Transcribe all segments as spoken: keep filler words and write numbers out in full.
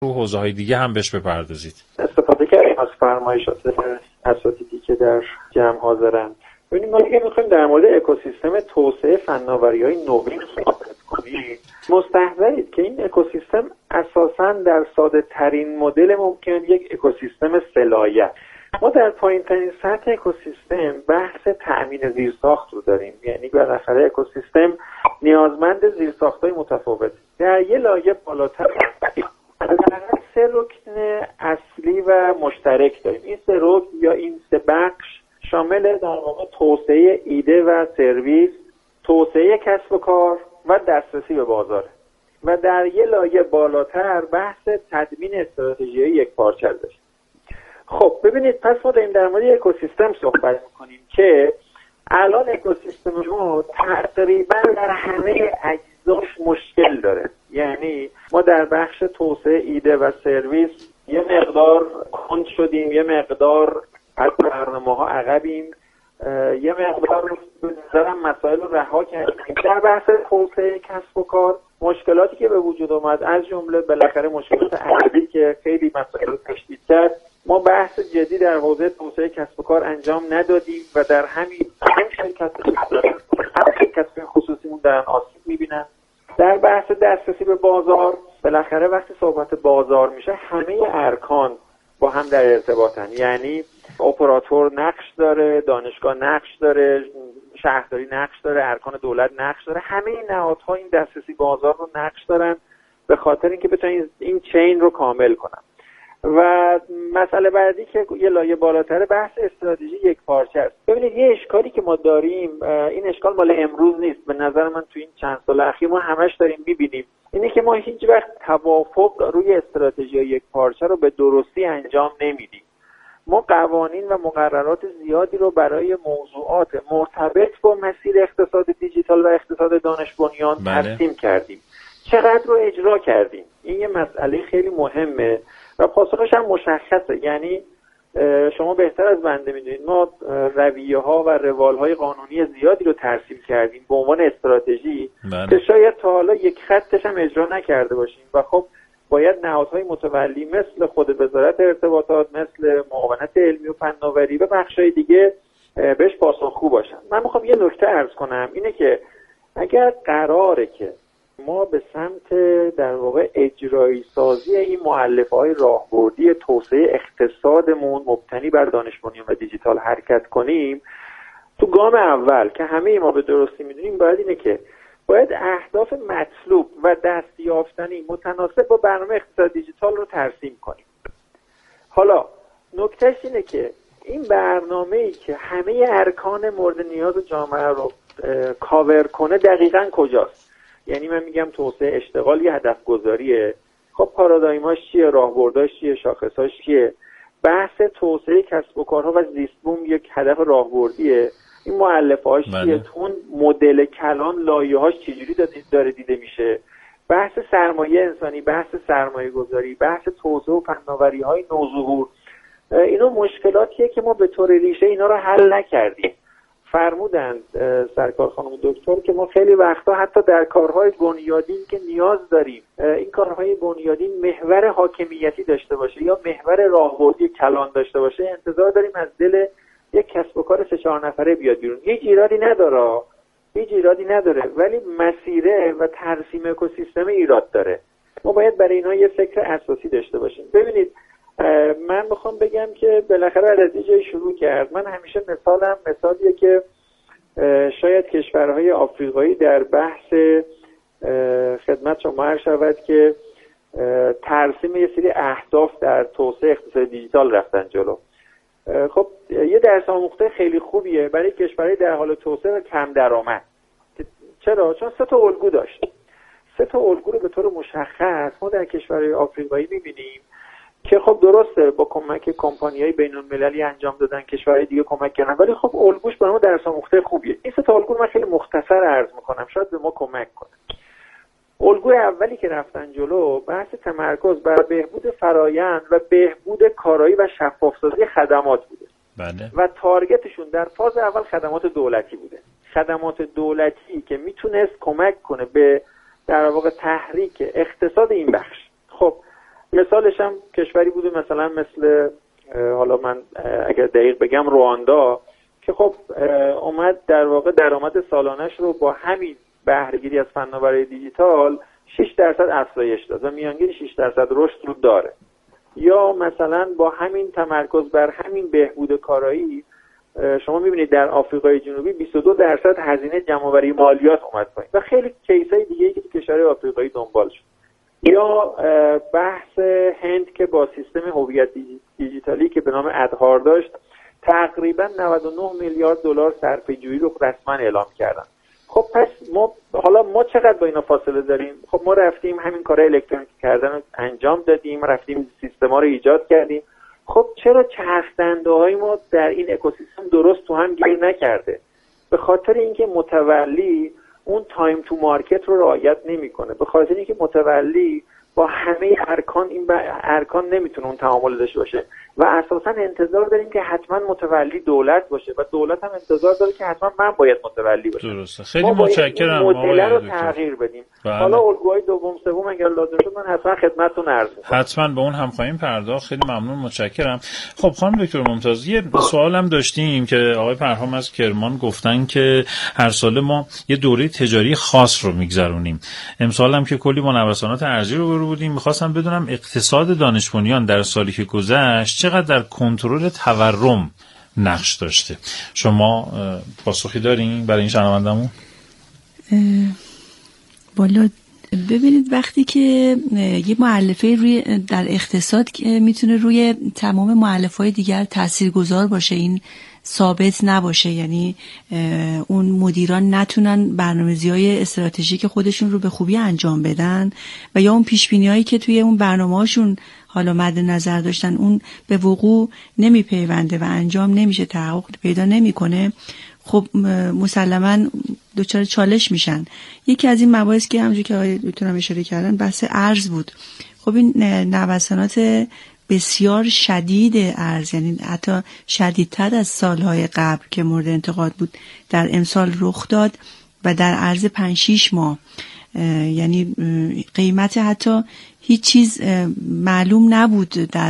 رو حوزه‌های دیگه هم بهش بپردازید. استفاده کردیم از فرمایشات اساتیدی که در جمع حاضرن. ببینید ما اگه می‌خوایم در مورد اکوسیستم توسعه فناوری‌های نوین صحبت کنیم، مستحضرید که این اکوسیستم اساساً در ساده‌ترین مدل ممکن یک اکوسیستم سلایه. ما در پایین‌ترین سطح اکوسیستم بحث تأمین زیرساخت رو داریم، یعنی بالاخره اکوسیستم نیازمند زیرساخت‌های متفاوت. در یه لایه بالاتر حداقل سه رکن اصلی و مشترک داریم. این سه رکن یا این سه بخش شامل در واقع توسعه ایده و سرویس، توسعه کسب و کار و دسترسی به بازاره. و در یه لایه بالاتر بحث تدوین استراتژی‌های یکپارچه داریم. خب ببینید، پس ما داریم در مورد اکوسیستم صحبت می‌کنیم که الان اکوسیستم ما تقریبا در همه اجزاش مشکل داره. یعنی ما در بخش توسعه ایده و سرویس یه مقدار کند شدیم، یه مقدار از برنامه‌ها عقبیم، یه مقدار به نظرم مسائل رو رها کردیم. در بحث توسعه کسب و کار مشکلاتی که به وجود اومد، از جمله بالاخره مشکلات عربی که خیلی مسائل رو تشدید کرد، ما بحث جدی در حوزه توسعه کسب و کار انجام ندادیم و در همین هم شرکت هم شرکت خصوصیمون دارن آسیب میبینن. در بحث دسترسی به بازار، بالاخره وقتی صحبت بازار میشه همه ارکان با هم در ارتباطن، یعنی اپراتور نقش داره، دانشگاه نقش داره، شهرداری نقش داره، ارکان دولت نقش داره، همه این نهادها این دسترسی بازار رو نقش دارن به خاطر اینکه بتونن این چین رو کامل کنن. و مسئله بعدی که یه لایه بالاتر بحث استراتژی یک پارچه است. ببینید یه اشکالی که ما داریم، این اشکال مال امروز نیست، به نظر من تو این چند سال اخیر ما همش داریم می‌بینیم، اینه که ما هیچ وقت توافق روی استراتژی یک پارچه رو به درستی انجام نمیدیم. ما قوانین و مقررات زیادی رو برای موضوعات مرتبط با مسیر اقتصاد دیجیتال و اقتصاد دانش بنیان ترسیم کردیم. چقدر رو اجرا کردیم؟ این یه مسئله خیلی مهمه و پاسخش هم مشخصه. یعنی شما بهتر از بنده میدونید ما رویه ها و روال های قانونی زیادی رو ترسیم کردیم به عنوان استراتژی که شاید تا حالا یک خطش هم اجرا نکرده باشیم و خب باید نهادهای متولی مثل خود وزارت ارتباطات، مثل معاونت علمی و فناوری و بخشای دیگه بهش پاسخگو باشن. من میخوام یه نکته عرض کنم، اینه که اگر قراره که ما به سمت در واقع اجرایی سازی این مؤلفه‌های راهبردی توسعه اقتصادمون مبتنی بر دانش بنیان و دیجیتال حرکت کنیم، تو گام اول که همه ما به درستی میدونیم باید اینه که باید اهداف مطلوب و دستیافتنی متناسب با برنامه اقتصاد دیجیتال رو ترسیم کنیم. حالا نکتهش اینه که این برنامه‌ای که همه ارکان مورد نیاز جامعه رو کاور کنه دقیقاً کجاست؟ یعنی من میگم توسعه اشتغال یه هدف گذاریه. خب پارادایماش چیه؟ راهبرداش چیه؟ شاخصاش چیه؟ بحث توسعه کسب و کارها و زیست بوم یک هدف راهبردیه. این مؤلفه‌هاش چیه؟ اون مدل کلان لایه‌هاش چجوری داره دیده میشه؟ بحث سرمایه انسانی، بحث سرمایه گذاری، بحث توسعه و فناوری‌های نوظهور، اینا مشکلاتیه که ما به طور ریشه اینا رو حل نکردیم. فرمودند سرکار خانم دکتر که ما خیلی وقتا حتی در کارهای بنیادین که نیاز داریم این کارهای بنیادین محور حاکمیتی داشته باشه یا محور راهبردی کلان داشته باشه، انتظار داریم از دل یک کسب و کار سه چهار نفره بیاد بیرون. هیچ ایرادی نداره، هیچ ایرادی نداره، ولی مسیره و ترسیم اکوسیستم ایراد داره. ما باید برای اینا یه فکر اساسی داشته باشیم. ببینید من میخوام بگم که بالاخره از یه جایی شروع کرد. من همیشه مثالم مثالیه که شاید کشورهای آفریقایی در بحث خدمت شما عرض شود که ترسیم یه سری اهداف در توسعه اقتصاد دیجیتال رفتن جلو. خب یه درس آموخته خیلی خوبیه برای کشورهای در حال توسعه و کم درآمد. چرا؟ چون سه تا الگو داشت. سه تا الگو رو به طور مشخص ما در کشورهای آفریقایی می‌بینیم که خب درسته با کمک کمپانی‌های بین‌المللی انجام دادن، کشورهای دیگه کمک کردن، ولی خب الگوش برای ما درس آموخته خوبیه. این سه تا الگو من خیلی مختصر عرض می‌کنم شاید به ما کمک کنه. الگوی اولی که رفتن جلو بحث تمرکز بر بهبود فرایند و بهبود کارایی و شفاف‌سازی خدمات بوده. بله. و تارگتشون در فاز اول خدمات دولتی بوده. خدمات دولتی که میتونست کمک کنه به در واقع تحریک اقتصاد این بخش. خب مثالش هم کشوری بوده مثلا مثل حالا من اگر دقیق بگم رواندا که خب اومد در واقع درآمد سالانش رو با همین بهره‌گیری از فناوری دیجیتال شش درصد افزایش داد و میانگین شش درصد رشد رو داره. یا مثلا با همین تمرکز بر همین بهبود کارایی شما میبینید در آفریقای جنوبی بیست و دو درصد هزینه جمع‌آوری مالیات اومد پایین و خیلی کیس‌های دیگه‌ای که تو کشور آفریقایی دنبال شد. یا بحث هند که با سیستم هویت دیجیتالی که به نام ادهار داشت تقریبا نود و نه میلیارد دلار صرفه‌جویی رو رسما اعلام کردن. خب پس ما حالا ما چقدر با اینا فاصله داریم؟ خب ما رفتیم همین کار الکترونیکی کردن رو انجام دادیم، رفتیم سیستما رو ایجاد کردیم. خب چرا چرخ‌دنده‌های ما در این اکوسیستم درست تو هم گیر نکرده؟ به خاطر اینکه متولی اون تایم تو مارکت رو رعایت نمیکنه، به خاطر اینکه متولی با همه ارکان این ارکان نمیتونه اون تعامل داشته باشه و اساسا انتظار داریم که حتما متولی دولت باشه و دولت هم انتظار داره که حتما من باید متولی باشم. درسته. خیلی متشکرم. ما باید مدل رو تغییر بدیم. بله. حالا الگوهای دوم سوم اگر لازم شد من حتما خدمتتون عرض می‌کنم. حتما به اون هم خواهیم پرداخت. خیلی ممنون، متشکرم. خب خانم دکتر ممتاز، یه سوالم داشتیم که آقای پرهام از کرمان گفتن که هر ساله ما یه دوره تجاری خاص رو میگذرونیم. امسال هم که کلی با نوسانات ارزی رو برو بودیم. می‌خواستم بدونم اقتصاد دانش بنیان در سالی که گذشت چقدر در کنترل تورم نقش داشته؟ شما پاسخی دارین برای این شنوندمون؟ بالا ببینید وقتی که یه مؤلفه روی در اقتصاد میتونه روی تمام مؤلفه‌های دیگر تاثیرگذار باشه، این ثابت نباشه، یعنی اون مدیران نتونن برنامه‌ریزی‌های استراتژیک خودشون رو به خوبی انجام بدن و یا اون پیش‌بینی‌هایی که توی اون برنامه‌هاشون حالا مد نظر داشتن اون به وقوع نمیپیونده و انجام نمیشه، تحقق پیدا نمیکنه، خب مسلماً دچار چالش میشن. یکی از این مباحث که همونجوری که آقای دکتر هم اشاره کردن بحث ارز بود. خب این نوسانات بسیار شدید ارز، یعنی حتی شدیدتر از سالهای قبل که مورد انتقاد بود، در امسال رخ داد و در عرض پنج شیش ماه، یعنی قیمت حتی هیچ چیز معلوم نبود در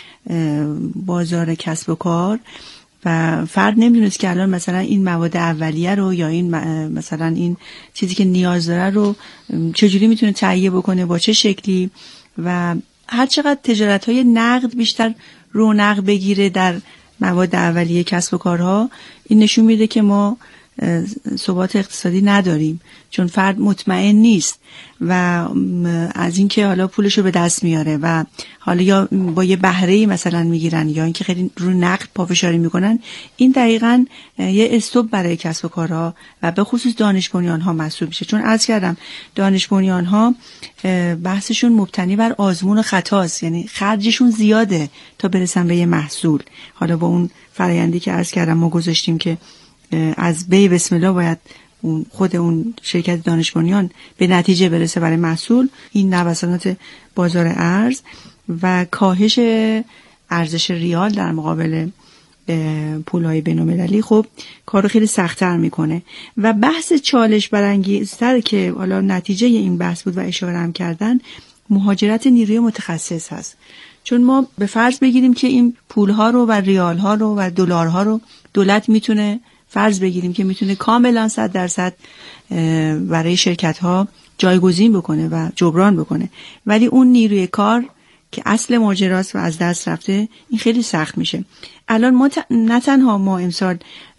بازار کسب و کار و فرد نمیدونست که الان مثلا این مواد اولیه رو یا این مثلا این چیزی که نیاز داره رو چجوری میتونه تهیه بکنه، با چه شکلی. و هر چقدر تجارت‌های نقد بیشتر رونق بگیره در مواد اولیه کسب و کارها، این نشون میده که ما ثبات اقتصادی نداریم، چون فرد مطمئن نیست و از اینکه حالا پولش رو به دست میاره و حالا یا با یه بهره‌ای مثلا میگیرن یا اینکه خیلی رو نقد پافشاری میکنن، این دقیقاً یه استوب برای کسب و کارها و به خصوص دانش بنیان‌ها محسوب میشه. چون عرض کردم دانش بنیان‌ها بحثشون مبتنی بر آزمون و خطاست، یعنی خرجشون زیاده تا برسن به یه محصول. حالا با اون فرآیندی که عرض کردم ما گذاشتیم که از بی بسم الله باید اون خود اون شرکت دانش بنیان به نتیجه برسه برای محصول. این نوسانات بازار ارز و کاهش ارزش ریال در مقابل پولهای بین‌المللی خب کارو خیلی سخت‌تر میکنه. و بحث چالش برانگیزتر که حالا نتیجه این بحث بود و اشاره هم کردن، مهاجرت نیروی متخصص هست. چون ما به فرض بگیریم که این پولها رو و ریالها رو و دلارها رو دولت میتونه فرض بگیریم که میتونه کاملا صد درصد برای شرکت ها جایگزین بکنه و جبران بکنه، ولی اون نیروی کار که اصل ماجراست و از دست رفته، این خیلی سخت میشه. الان ما ت... نه تنها ما امسال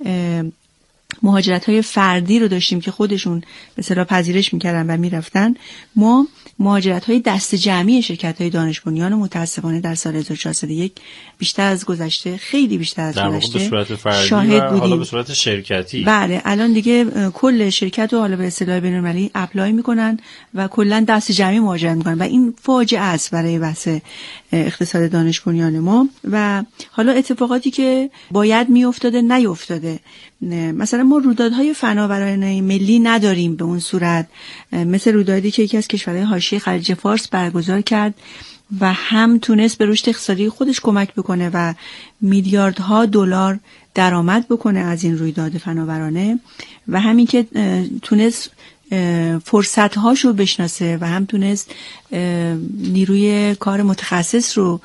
مهاجرت های فردی رو داشتیم که خودشون به اصطلاح پذیرش میکردن و میرفتن، ما مهاجرت های دست جمعی شرکت های دانش بنیان متاسفانه در سال هزار و چهارصد و یک بیشتر از گذشته، خیلی بیشتر از گذشته به صورت فردی شاهد و بودیم. حالا به صورت شرکتی. بله الان دیگه کل شرکت رو حالا به اصطلاح بین‌المللی اپلای میکنن و کلا دست جمعی مهاجرت میکنن و این فاجعه است برای بحث اقتصاد دانش بنیان ما. و حالا اتفاقاتی که باید میافتاده نیافتاده، مثلا ما رویدادهای فناورانه ملی نداریم به اون صورت، مثل رویدادی که یکی از کشورهای حاشیه خلیج فارس برگزار کرد و هم تونست به رشد اقتصادی خودش کمک بکنه و میلیاردها دلار درآمد بکنه از این رویداد فناورانه و همین که تونست فرصت‌هاشو بشناسه و هم تونست نیروی کار متخصص رو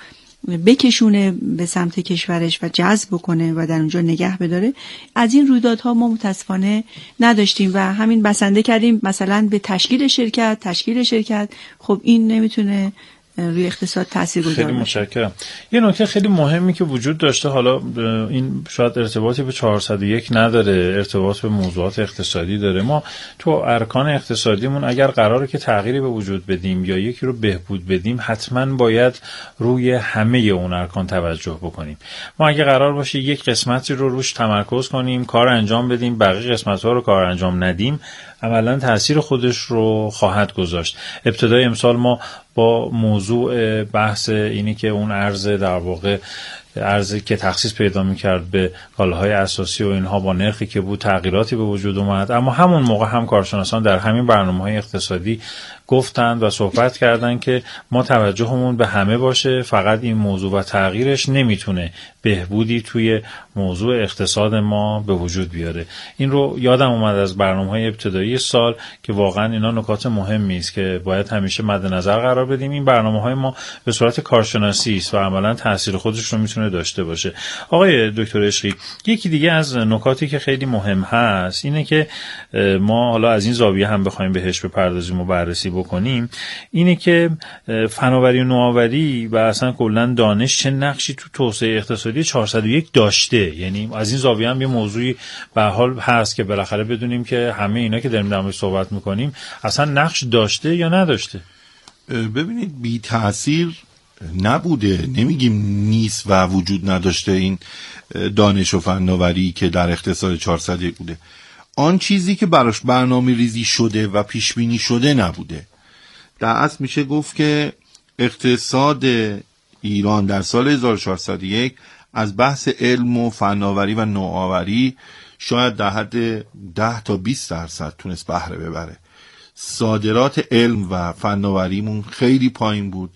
بکشونه به سمت کشورش و جذب بکنه و در اونجا نگه بداره. از این رویدادها ما متاسفانه نداشتیم و همین بسنده کردیم مثلا به تشکیل شرکت تشکیل شرکت خب این نمیتونه روی اقتصاد تاثیرگذار خیلی متشکرم. یه نکته خیلی مهمی که وجود داشته، حالا این شاید ارتباطی به چهارصد و یک نداره، ارتباط به موضوعات اقتصادی داره. ما تو ارکان اقتصادیمون اگر قراره که تغییری به وجود بدیم یا یکی رو بهبود بدیم، حتما باید روی همه اون ارکان توجه بکنیم. ما اگه قرار باشه یک قسمتی رو روش تمرکز کنیم، کار انجام بدیم، بقیه قسمت‌ها رو کار انجام ندیم، عملاً تأثیر خودش رو خواهد گذاشت. ابتدای امسال ما با موضوع بحث اینی که اون ارز در واقع ارزی که تخصیص پیدا می‌کرد به کالاهای اساسی و اینها با نرخی که بود تغییراتی به وجود اومد، اما همون موقع هم کارشناسان در همین برنامه‌های اقتصادی گفتند و صحبت کردند که ما توجهمون به همه باشه، فقط این موضوع و تغییرش نمیتونه بهبودی توی موضوع اقتصاد ما به وجود بیاره. این رو یادم اومد از برنامه‌های ابتدایی سال که واقعا اینا نکات مهمی است که باید همیشه مد نظر قرار بدیم. این برنامه‌های ما به صورت کارشناسی است و عملاً تاثیر خودش رو میتونه داشته باشه. آقای دکتر عشقی، یکی دیگه از نکاتی که خیلی مهم هست اینه که ما حالا از این زاویه هم بخوایم بهش بپردازیم و بررسی بکنیم، اینه که فناوری و نوآوری و اصلا کلا دانش چه نقشی تو توسعه اقتصادی چهارصد و یک داشته. یعنی از این زاویه هم یه موضوعی به حال هست که بالاخره بدونیم که همه اینا که داریم در موردش صحبت میکنیم اصلا نقش داشته یا نداشته. ببینید بی تأثیر نبوده، نمیگیم نیست و وجود نداشته این دانش و فناوری که در اقتصاد چهارصد و یک بوده. آن چیزی که براش برنامه ریزی شده و پیش بینی شده نبوده. در اصل میشه گفت که اقتصاد ایران در سال هزار و چهارصد و یک از بحث علم و فناوری و نوآوری شاید در حد ده تا بیست درصد تونست بهره ببره. صادرات علم و فناوریمون خیلی پایین بود.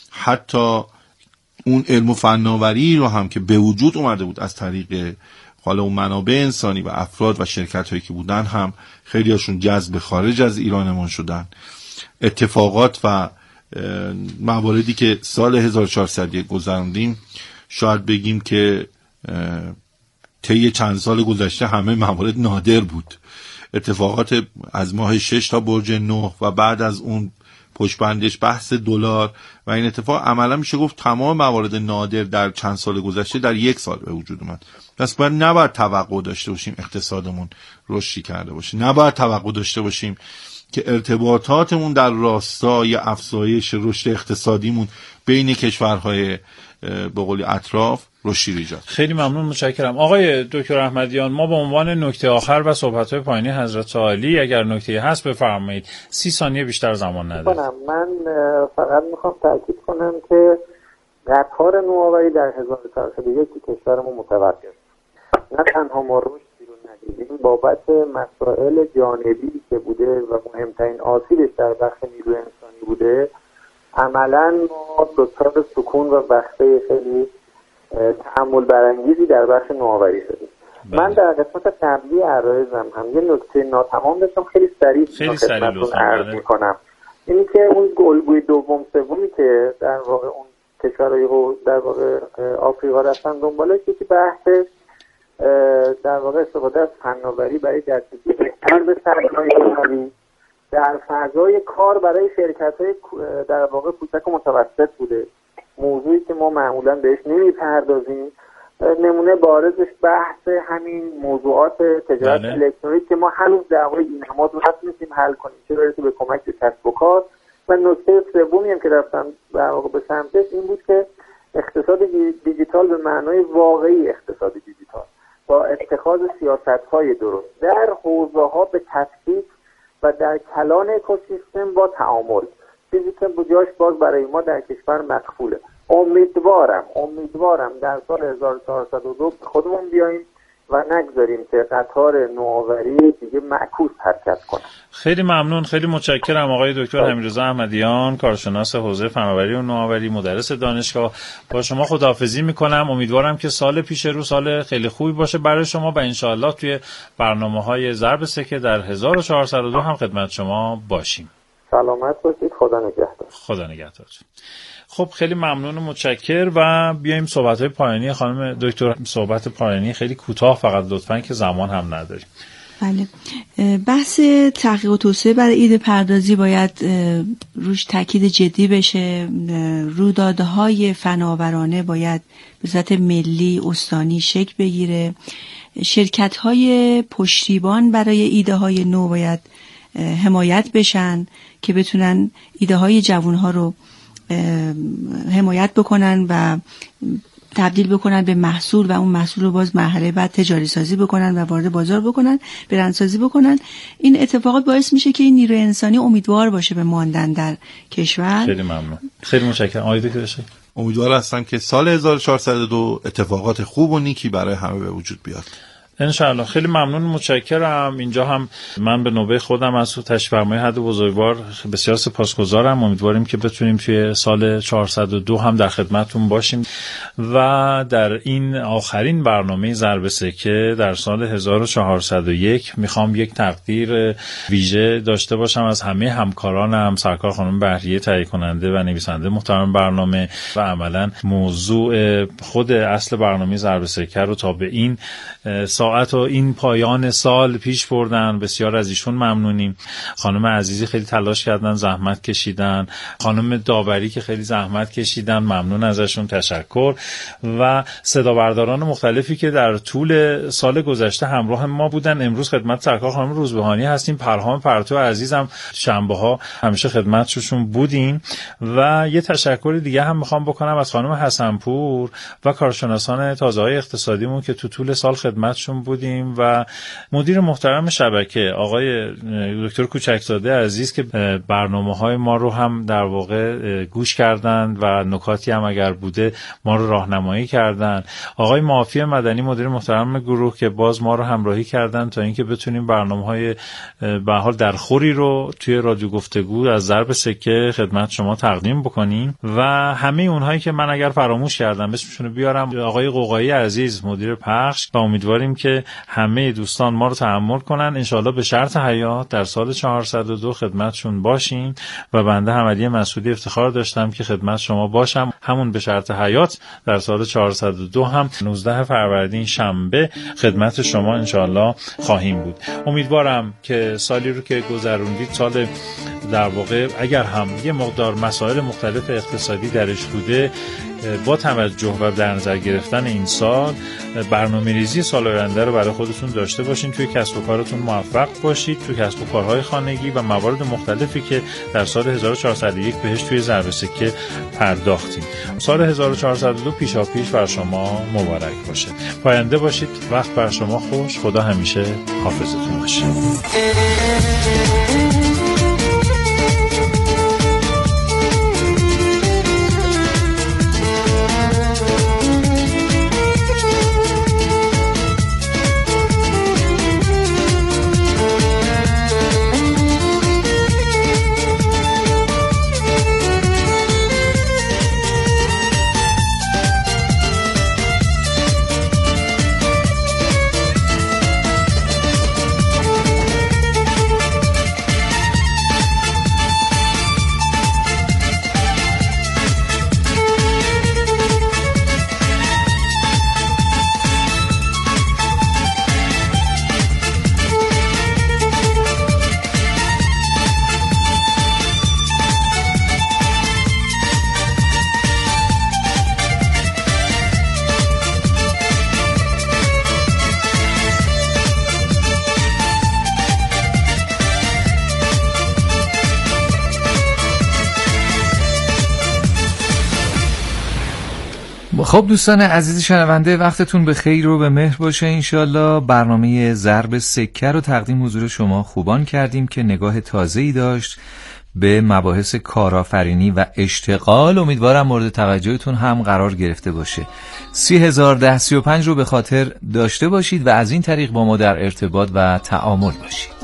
حتی اون علم و فناوری رو هم که به وجود اومده بود از طریق حالا اون منابع انسانی و افراد و شرکت هایی که بودن هم خیلی هاشون جذب خارج از ایرانمون شدن. اتفاقات و مواردی که سال هزار و چهارصد و یک گذروندیم شاید بگیم که طی چند سال گذشته همه موارد نادر بود. اتفاقات از ماه شش تا برج نه و بعد از اون پشتبندش بحث دلار و این اتفاق عملا میشه گفت تمام موارد نادر در چند سال گذشته در یک سال به وجود اومد. پس باید نباید توقع داشته باشیم اقتصادمون رشد کرده باشه، نباید توقع داشته باشیم که ارتباطاتمون در راستای افزایش رشد اقتصادیمون بین کشورهای به قول اطراف رشدی ایجاد. خیلی ممنون، متشکرم. آقای دکتر احمدیان، ما به عنوان نکته آخر و صحبت‌های پایانی حضرت عالی اگر نکته‌ای هست بفرمایید. سی ثانیه بیشتر زمان ندارید. من فقط میخوام تاکید کنم که در کار نوآوری در هزار و چهارصد و یک کشورمون متوقف نه تنها ما رشد بیرون ندیدیم، بابت مسائل جانبی که بوده و مهمترین آسیبش در بخش نیروی انسانی بوده، عملاً ما دچار سکون و بخته خیلی تأمل برانگیزی در بخش نوآوری شدیم. من در قسمت قبلی عرایزم هم یه نکته ناتمام داشتم، خیلی سریع خیلی سریع لطفاً عرض می‌کنم. اینی که اون الگوی دوم سومی که در واقع اون کشورهای در واقع آفریقا رفتن دنبالش، یکی بحث در واقع استفاده از فناوری برای دسترسی بهتر به سرمایه‌گذاری در فضای کار برای شرکت‌های در واقع کوچک و متوسط بوده، موضوعی که ما معمولاً بهش نمی‌پردازیم. نمونه بارزش بحث همین موضوعات تجارت الکترونیک که ما هنوز دعوای این نماد رو نتونستیم حل کنیم، چه برسه به کمک به کسب و کار. و نکته سومی هم که رفتم در واقع به سمتش این بود که اقتصاد دیجیتال به معنای واقعی اقتصاد دیجیتال با اتخاذ سیاست‌های درست در حوزه‌ها به تفکیک و در کلان اکوسیستم با تعامل، چیزی که بجاش باز برای ما در کشور مخفوله. امیدوارم امیدوارم در سال هزار و چهارصد و دو خودمون بیاییم و نگذاریم که قطار نوآوری دیگه معکوس حرکت کنه. خیلی ممنون، خیلی متشکرم آقای دکتر حمیدرضا احمدیان، کارشناس حوزه فناوری و نوآوری، مدرس دانشگاه. با شما خداحافظی میکنم. امیدوارم که سال پیش رو سال خیلی خوبی باشه برای شما و انشاءالله توی برنامه‌های ضرب سکه در هزار و چهارصد و دو هم خدمت شما باشیم. سلامت باشید. خدا نگهدار. خدا نگهدارتون. خب خیلی ممنون و متشکر و بیایم صحبت‌های پایانی خانم دکتر، صحبت پایانی خیلی کوتاه فقط لطفاً که زمان هم نداریم. بله، بحث تحقیق و توسعه برای ایده پردازی باید روش تاکید جدی بشه. رویدادهای فناورانه باید به صورت ملی استانی شکل بگیره. شرکت‌های پشتیبان برای ایده های نو باید حمایت بشن که بتونن ایده های جوانها رو حمایت بکنن و تبدیل بکنن به محصول و اون محصول رو باز مرحله بعد تجاری سازی بکنن و وارد بازار بکنن، برندسازی بکنن. این اتفاقات باعث میشه که این نیروی انسانی امیدوار باشه به ماندن در کشور. خیلی ممنون. خیلی متشکرم. آقای دکتر شایع. امیدوار هستم که سال هزار و چهارصد و دو اتفاقات خوب و نیکی برای همه به وجود بیاد. انشاءالله. خیلی ممنون، متشکرم. اینجا هم من به نوبه خودم از تو تشریف فرمای حد بزرگوار بسیار سپاسگزارم. امیدواریم که بتونیم توی سال چهارصد و دو هم در خدمتتون باشیم و در این آخرین برنامه ضرب سکه در سال هزار و چهارصد و یک میخوام یک تقدیر ویژه داشته باشم از همه همکارانم، سرکار خانم بهریه تهیه کننده و نویسنده محترم برنامه و عملاً موضوع خود اصل برنامه ضرب سکه رو تا به این ساعت و این پایان سال پیش بردن. بسیار از ایشون ممنونیم. خانم عزیزی خیلی تلاش کردن، زحمت کشیدن. خانم داوری که خیلی زحمت کشیدن، ممنون ازشون، تشکر. و صدا برداران مختلفی که در طول سال گذشته همراه ما بودن. امروز خدمت سرکار خانم روزبهانی هستیم. پرهام پرتو عزیزم شنبه‌ها همیشه خدمتشون بودیم. و یه تشکر دیگه هم میخوام بکنم از خانم حسنپور و کارشناسان تازه‌های اقتصادیمون که تو طول سال خدمتشون بودیم و مدیر محترم شبکه آقای دکتر کوچکزاده عزیز که برنامه‌های ما رو هم در واقع گوش کردن و نکاتی هم اگر بوده ما رو راهنمایی کردن. آقای معافی مدنی مدیر محترم گروه که باز ما رو همراهی کردن تا اینکه بتونیم برنامه‌های به حال درخوری رو توی رادیو گفتگو از ضرب سکه خدمت شما تقدیم بکنیم. و همه اونهایی که من اگر فراموش کردم اسمشون رو بیارم، آقای قوقایی عزیز مدیر پخش، و امیدواریم که همه دوستان ما رو تحمل کنن. انشالله به شرط حیات در سال چهارصد و دو خدمتشون باشیم و بنده حمدی مسعودی افتخار داشتم که خدمت شما باشم. همون به شرط حیات در سال چهارصد و دو هم نوزده فروردین شنبه خدمت شما انشالله خواهیم بود. امیدوارم که سالی رو که گذروندید، سال در واقع اگر هم یه مقدار مسائل مختلف اقتصادی درش بوده، با توجه و در نظر گرفتن این سال برنامه‌ریزی سال آینده رو برای خودتون داشته باشین. توی کسب و کارتون موفق باشید، توی کسب و کارهای خانگی و موارد مختلفی که در سال هزار و چهارصد و یک بهش توی ضرب سکه پرداختیم. سال هزار و چهارصد و دو پیشاپیش بر شما مبارک باشه. پاینده باشید. وقت بر شما خوش. خدا همیشه حافظتون باشه. خب دوستان عزیز شنونده، وقتتون به خیر و به مهر باشه. انشالله برنامه ضرب سکه رو تقدیم حضور شما خوبان کردیم که نگاه تازه‌ای داشت به مباحث کارآفرینی و اشتغال. امیدوارم مورد توجهتون هم قرار گرفته باشه. سی هزار ده سی و پنج رو به خاطر داشته باشید و از این طریق با ما در ارتباط و تعامل باشید.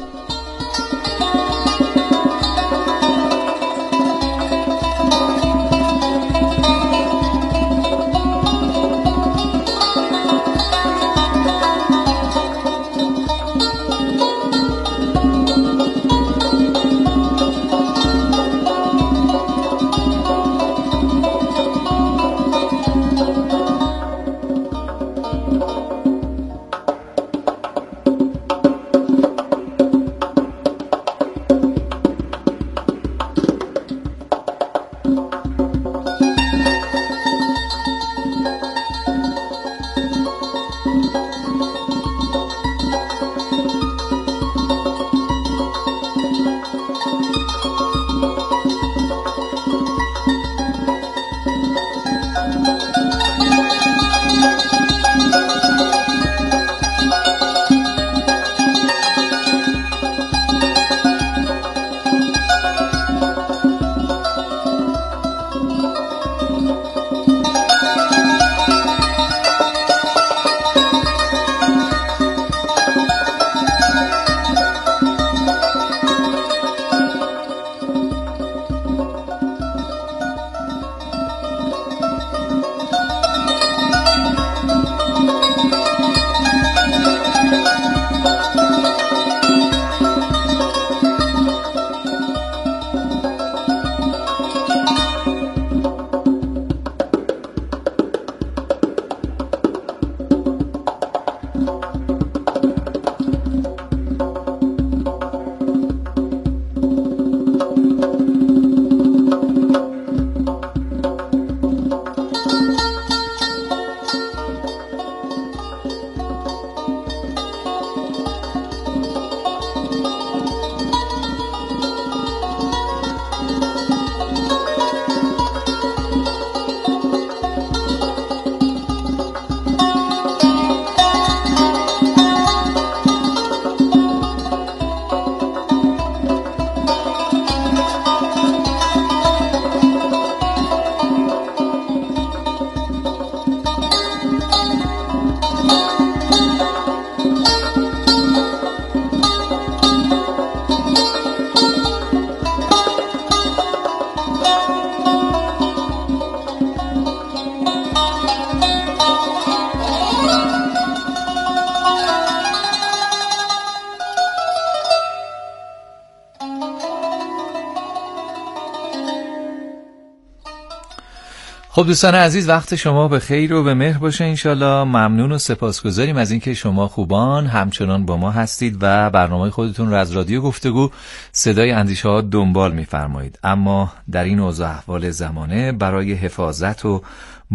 خب دوستان عزیز، وقت شما به خیر و به مهر باشه انشالله. ممنون و سپاسگزاریم از اینکه شما خوبان همچنان با ما هستید و برنامه خودتون رو از رادیو گفتگو صدای اندیشه ها دنبال می‌فرمایید. اما در این اوضاع احوال زمانه برای حفاظت و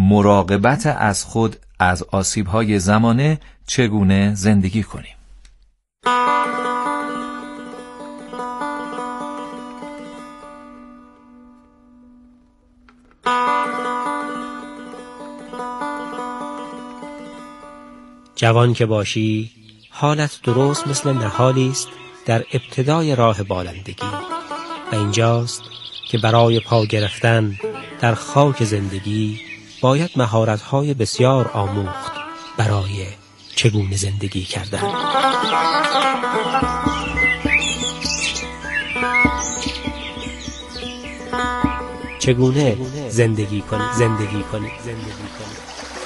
مراقبت از خود از آسیب‌های زمانه چگونه زندگی کنیم؟ جوان که باشی حالت درست مثل نهالی است در ابتدای راه بالندگی و اینجاست که برای پا گرفتن در خاک زندگی باید مهارت‌های بسیار آموخت برای چگونه زندگی کردن. چگونه زندگی کنی زندگی کنی زندگی کنی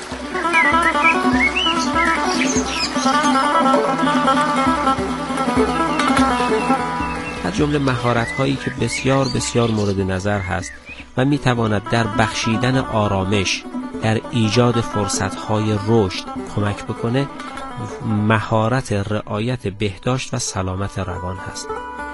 از جمله مهارت‌هایی که بسیار بسیار مورد نظر هست و می‌تواند در بخشیدن آرامش، در ایجاد فرصت‌های رشد کمک بکنه، مهارت رعایت بهداشت و سلامت روان هست.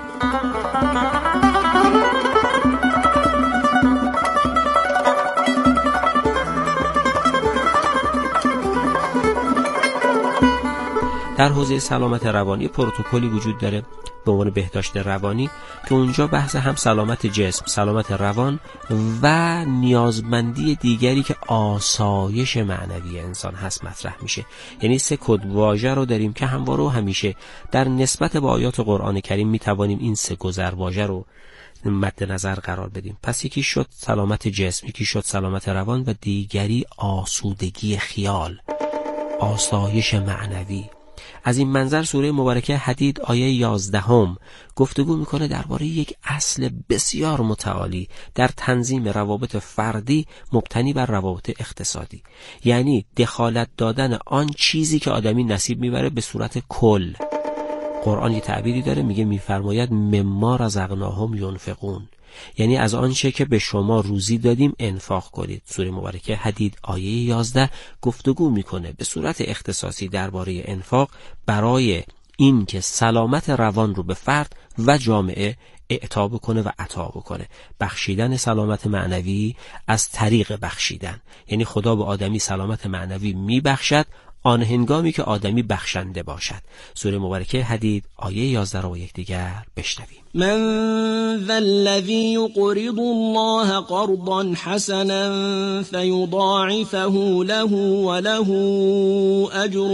در حوزه سلامت روانی پروتکلی وجود داره به عنوان بهداشت روانی که اونجا بحث هم سلامت جسم، سلامت روان و نیازمندی دیگری که آسایش معنوی انسان هست مطرح میشه. یعنی سه کد واژه رو داریم که همواره و همیشه در نسبت با آیات قرآن کریم میتوانیم این سه گذر واژه رو مد نظر قرار بدیم. پس یکی شد سلامت جسم، یکی شد سلامت روان و دیگری آسودگی خیال، آسایش معنوی. از این منظر سوره مبارکه حدید آیه یازدهم گفتگو میکنه درباره یک اصل بسیار متعالی در تنظیم روابط فردی مبتنی بر روابط اقتصادی، یعنی دخالت دادن آن چیزی که آدمی نصیب میبره به صورت کل. قرآن یه تعبیری داره، میگه میفرماید مما رزقناهم ینفقون، یعنی از آنچه که به شما روزی دادیم انفاق کنید. سوره مبارکه حدید آیه یازده گفتگو میکنه به صورت اختصاصی درباره انفاق برای این که سلامت روان رو به فرد و جامعه اعطا بکنه و عطا بکنه. بخشیدن سلامت معنوی از طریق بخشیدن، یعنی خدا به آدمی سلامت معنوی میبخشد آن هنگامی که آدمی بخشنده باشد. سوره مبارکه حدید آیه یازده رو یکدیگر بشنویم. من ذا الذی یقرض الله قرضا حسنا فیضاعفه له وله اجر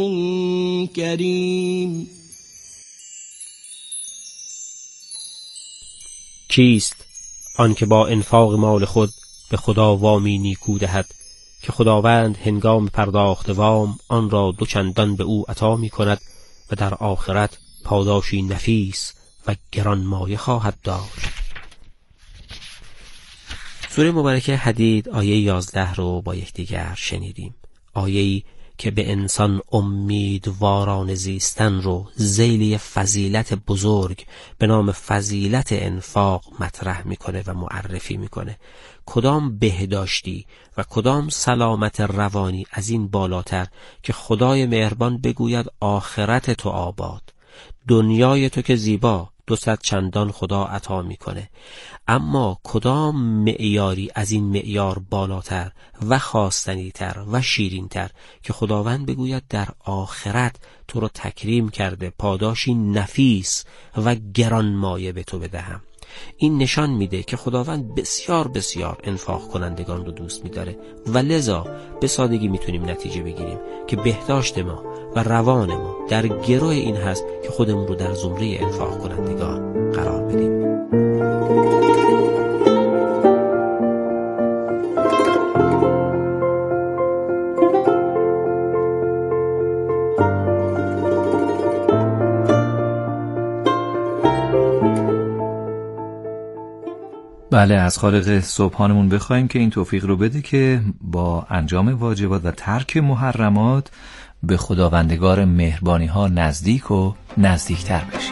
کریم. کیست آن که با انفاق مال خود به خدا وامی نیکو دهد که خداوند هنگام پرداخت وام آن را دو چندان به او عطا می کند و در آخرت پاداشی نفیس و گرانمایه خواهد داشت. سوره مبارکه حدید آیه یازده رو با یکدیگر شنیدیم. آیه‌ای که به انسان امیدواران زیستن رو ذیلی فضیلت بزرگ به نام فضیلت انفاق مطرح میکنه و معرفی میکنه. کدام بهداشتی و کدام سلامت روانی از این بالاتر که خدای مهربان بگوید آخرت تو آباد، دنیای تو که زیبا، دو صد چندان خدا عطا میکنه. اما کدام معیاری از این معیار بالاتر و خواستنیتر و شیرینتر که خداوند بگوید در آخرت تو رو تکریم کرده، پاداشی نفیس و گرانمایه به تو بدهم. این نشان میده که خداوند بسیار بسیار انفاق کنندگان رو دوست میداره و لذا به سادگی میتونیم نتیجه بگیریم که بهداشت ما و روان ما در گروه این هست که خودمون رو در زمره انفاق کنندگان قرار بدیم. بله، از خالق سبحانمون بخوایم که این توفیق رو بده که با انجام واجبات و ترک محرمات به خداوندگار مهربانی ها نزدیک و نزدیکتر بشیم.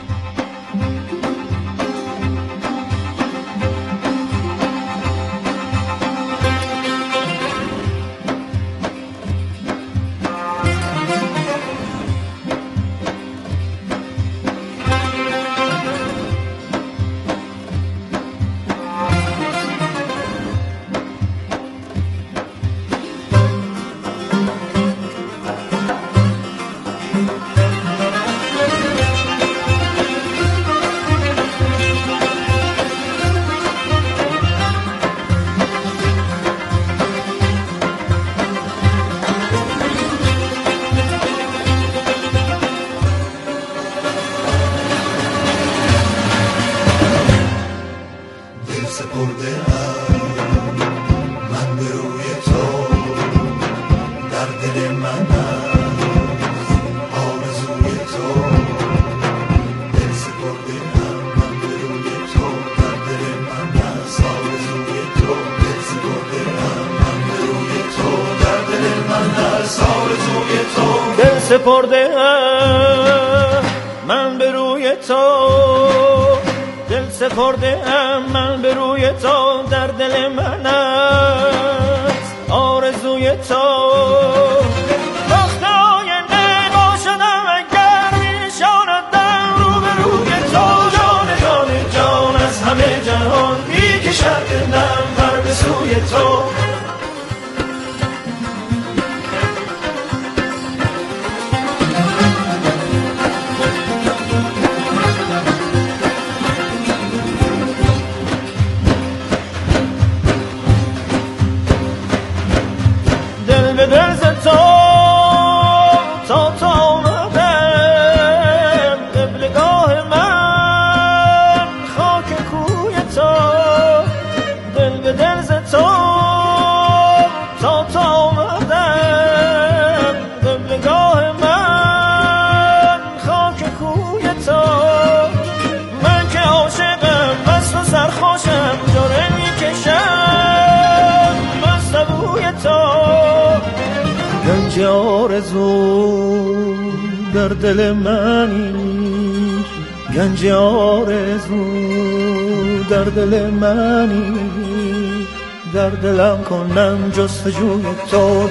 سپرده ام من به روی تو، دل سپرده ام من به روی تو، در دل من است آرزوی تو. وقت آینده باشدم اگر میشاندم رو به روی تو، جان جان جان از همه جهان میکشد دلم پر به سوی تو. So گنج آرزو در دل منی، گنج آرزو در دل منی، در دلم کنم جستجوی تو.